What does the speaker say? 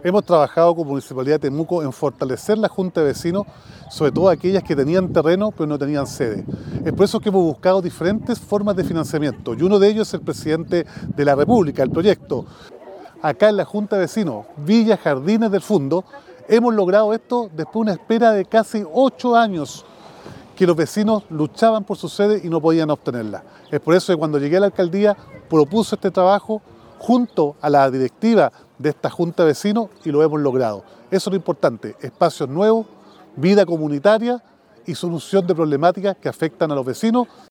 Hemos trabajado con Municipalidad de Temuco en fortalecer la Junta de Vecinos, sobre todo aquellas que tenían terreno pero no tenían sede. Es por eso que hemos buscado diferentes formas de financiamiento y uno de ellos es el presidente de la República, el proyecto. Acá en la Junta de Vecinos, Villa Jardines del Fundo, hemos logrado esto después de una espera de casi 8 años que los vecinos luchaban por su sede y no podían obtenerla. Es por eso que cuando llegué a la alcaldía propuse este trabajo junto a la directiva de esta Junta de Vecinos y lo hemos logrado. Eso es lo importante, espacios nuevos, vida comunitaria y solución de problemáticas que afectan a los vecinos